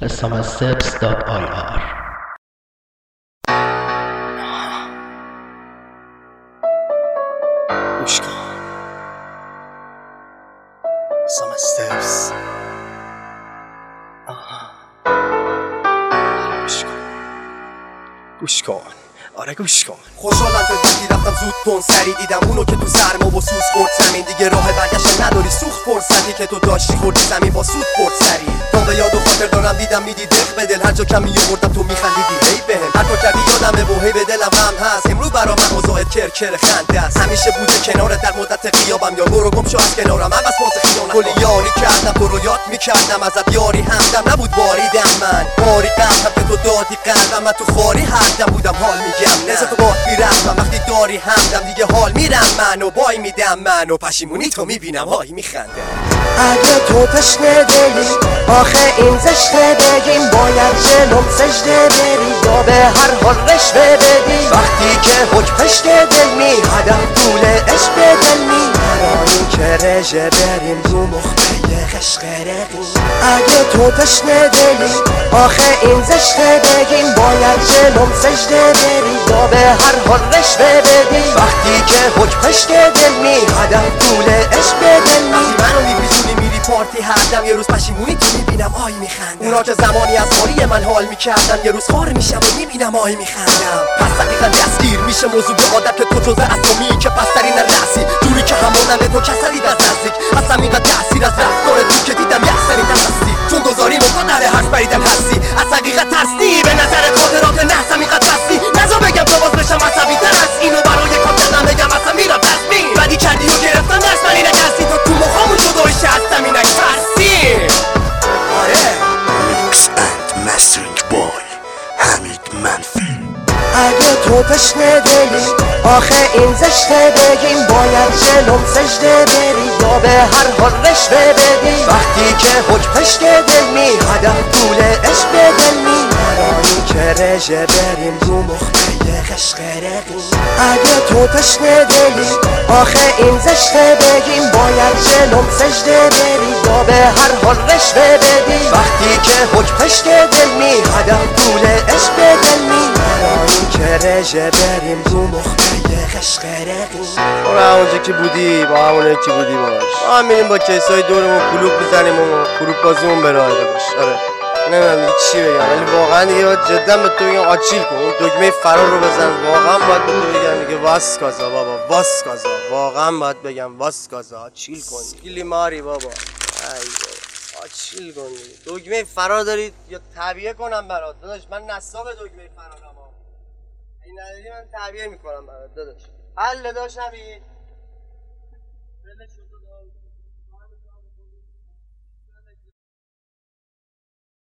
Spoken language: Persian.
SMStips.ir. گوش کن SMStips. گوش کن آره گوش کن. خوشحالم که دیدی رفتم زود کن سری دیدم اونو که تو سرما و سوز خورد زمین. دیگه راه برگشت نداری سوخت فرصتی که تو داشتی خوردی زمین با سود برد سری. تا به یاد و خاطر دارم دیدم میدی دق به دل. هر جا کم میوردم تو میخندیدی هی بهم. هر کار کردی یادمه و هی به دلم غم هست. امرو برا من اوضاعت کرکر خنده است. همیشه بوده کنارت در مدت غیابم یا برو گم شو از کنارم. عوض باز خیانت کلی یاری کردم تو رو یاد میکردم ازت یاری همدم نبود باریدم من باری قلبم که تو دادی قلبم. من تو خاری هردم بودم حال میگم نزد تو باد میرم وقتی داری همدم. دیگه حال میرم من و بای میدم من و پشیمونی تو میبینم های میخنده. اگه تو تشنه دلی آخه این زشته بگیم باید جلوم سجده بری یا به هر حال رشوه بدی. وقتی که حکم پشت دل میهدم طول عشق دل میهرانی که رژه بریم رو مخبه قشق رقیم. اگه تو تشنه دلی آخه این زشته بگیم باید جلوم سجده بری یا به هر حال رشوه بدی. وقتی که حکم پشت دل میهدم طول عشق دل منو میپیچونی میری پارتی هردم. یه روز پشیمونی تو میبینم آی میخندم. اونا که زمانی از خاری من حال میکردن یه روز خار میشم و میبینم آی میخندم. پس دقیقا دستگیر میشه موضوع به عادت که تو جزء اسامی که پسترین رسی جوری که همونم به تو کسرید از نزدیک. از همین تأثیر از رفتار تو که دیدم یک سری ترستی چون گذاری مقدر حرف بریدن هستی. از حقیقت ترسی به نظر خاطرات نحس همینقدر بستی. نزا بگم تو باز بشم عصبی تر از اینو برای کاتلم بگم اصلا میرم تصمیم بدی کردی و گرفتن دست منی نگرسی تو تو مخامون جدایشه هستم اینک ترسی. آره Mix and Mastering Boy حمید منفی. اگه تو تشنه دلی آخه این زشته بگیم باید جلوم سجده بری یا به هر حال رشوه بدی. وقتی که حکم پشت دل میهدم طول عشق دل میهرانی که رژه بریم رو مخبه قشق رقیم. اگه تو تشنه دلی آخه این زشته بگیم باید جلوم سجده بری یا به هر حال رشوه بدی. وقتی که حکم پشت دل میهدم طول عشق دل میهرانی که رژه بریم رو مخبه قشق رقیم. برو همونجا که بودی با همون یکی بودی باش. ما هم میریم با کیسای دورمون کلوب میزنیم و کلوب بازیمون به راه باش. آره نمیدونم دیگه چی بگم ولی واقعا دیگه باید جدا به تو بگم آچیل کن. اون دکمه فرار رو بزن. واقعا باید به تو بگم دیگه واسکازا بابا واسکازا. واقعا باید بگم واسکازا آچیل کن. گیلی ماری بابا. ای بابا آچیل کن دیگه. دکمه فرار دارید یا تعبیه کنم برات داداش؟ من نصاب دکمه فرارم ها. این نداری من تعبیه میکنم برات داداش. حل داشت نبید